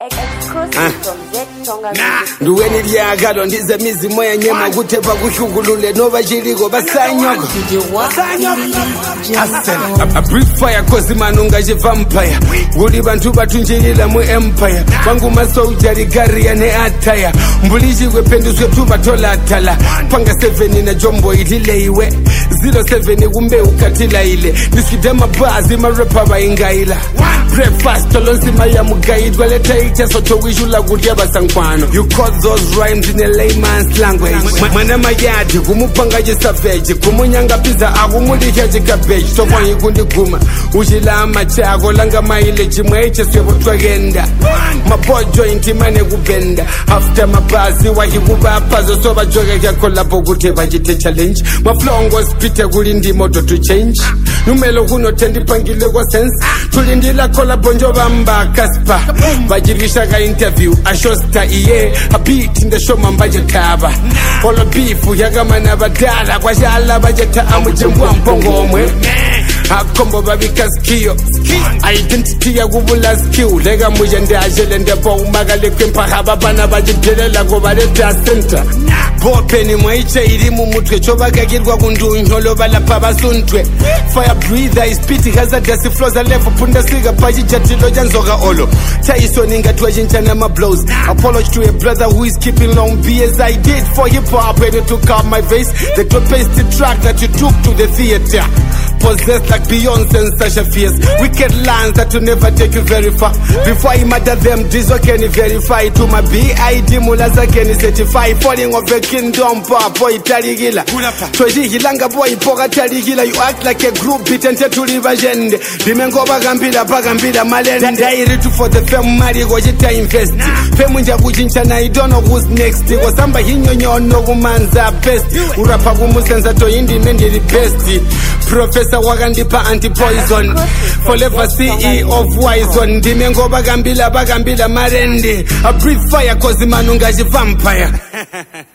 Nduweni lyagalo ndize mizimo ya nyema kutepa kushugulule nova chiliko basanyoko A brief fire kozi manunga chi vampire Guli bantu batunjilila mu empire Bangu masoldier ligari ne attire Mbulishi kwe penduswe tuba tola atala Panga 7 na jombo ilile iwe 07 kumbe ukatila ile Niskidema bazi marepa baingaila Breakfast tolonsi maya mugaidwa leta icha soto wishula kudia basankwano You caught those rhymes in a layman's language Mana mayadi kumupanga je savage Kumunyanga pizza akumulikia je cabbage Tokwa hikundi kuma Ujila amachako langa maile jimwe icha swebo twagenda Mapojo intimane kubenda After mabazi wahikuba pazo soba joga kia kolapo kuteba jite challenge Maflongo spite kulindi moto to change Numelo kuno tendi pangile kwa sense Tulindila kola bonjo bamba kaspa Bajirisha ka interview Ashosta iye A beat in the show mambaje kaba Polo beefu yagamana badala Kwa shala bajeta amujembwa mpongomwe Akombo babika skill Identity ya gubula skill Lega mujende ajele ndepo umagale kwempa Hababana bajidele la gobaleta center Bopeni mwaiche ilimu mutwe Chobaga girwa kundu nyolo bala pabasuntwe Fire breather is pity hazardous flows a level Punda siga paji jatilo janzoga olo Taiso ninga tuwajinchana ma blows Apology to a brother who is keeping long BS I did for hip hop ready to calm my face The dopest track that you took to the theater Possessed like Beyonce and Sasha Fierce Wicked lines that will never take you very far Before I murder them, Dizo can verify To my B.I.D. Mulaza can certify Falling of the kingdom, boy, Tarigila Toji Hilanga boy, Poga Tarigila You act like a group, beat and to live agenda Dimengo Bagambila, Malena Diary to for the fame, Mari Gojita invest Femunja Kujinchana, I don't know who's next Was Samba Hinyo, no woman's best Urapagumusens to Indi Mendi the best Professor Wagandipa anti-poison Forever CEO of Wison Dimengo Bagambila Marende A brief fire cause manunga vampire